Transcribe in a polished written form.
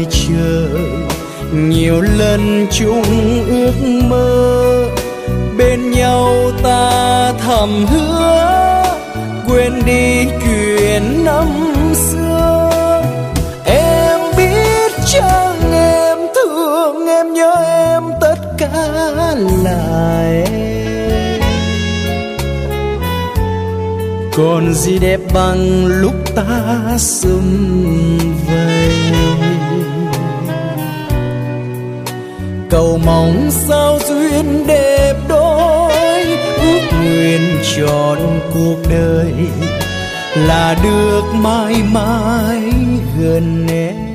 ngoài chờ, nhiều lần chung ước mơ. Bên nhau ta thầm hứa quên đi chuyện năm xưa. Em biết chăng em thương em nhớ em tất cả là em. Còn gì đẹp bằng lúc ta sum vầy. Cầu mong sao duyên đẹp đôi, ước nguyện trọn cuộc đời là được mãi mãi gần em.